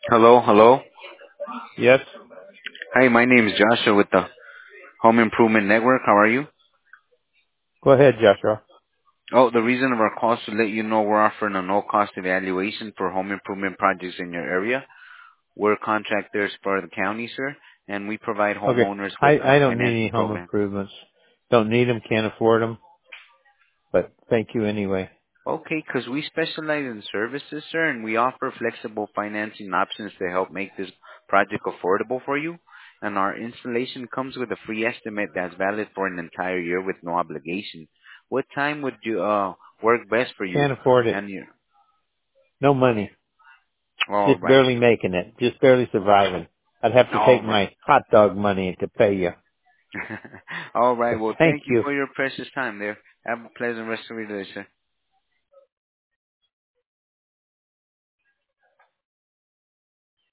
Hello, hello. Yes. Hi, my name is Joshua with the Home Improvement Network. How are you? Go ahead, Joshua. Oh, the reason of our call is to let you know we're offering a no-cost evaluation for home improvement projects in your area. We're contractors for the county, sir, and we provide Okay. homeowners with I don't need any financing home programs. improvements. Don't need them, can't afford them, but thank you anyway. Okay, because we specialize in services, sir, and we offer flexible financing options to help make this project affordable for you. And our installation comes with a free estimate that's valid for an entire year with no obligation. What time would you work best for you? Can't afford it. And you, No money. all Just right, barely making it. Just barely surviving. I'd have to all take right, my hot dog money to pay you. all right. Well, Thank thank you you. for your precious time there. Have a pleasant rest of your day, sir.